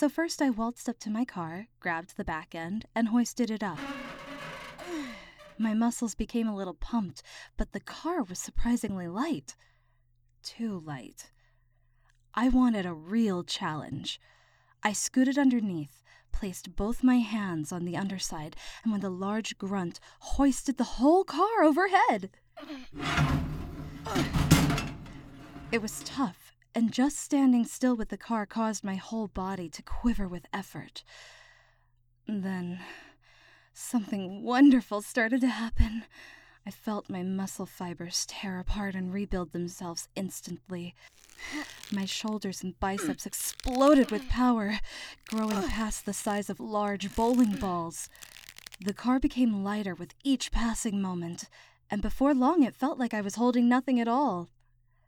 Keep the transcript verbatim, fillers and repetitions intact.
So first I waltzed up to my car, grabbed the back end, and hoisted it up. My muscles became a little pumped, but the car was surprisingly light. Too light. I wanted a real challenge. I scooted underneath, placed both my hands on the underside, and with a large grunt, hoisted the whole car overhead. It was tough, and just standing still with the car caused my whole body to quiver with effort. Then, something wonderful started to happen. I felt my muscle fibers tear apart and rebuild themselves instantly. My shoulders and biceps exploded with power, growing past the size of large bowling balls. The car became lighter with each passing moment, and before long it felt like I was holding nothing at all,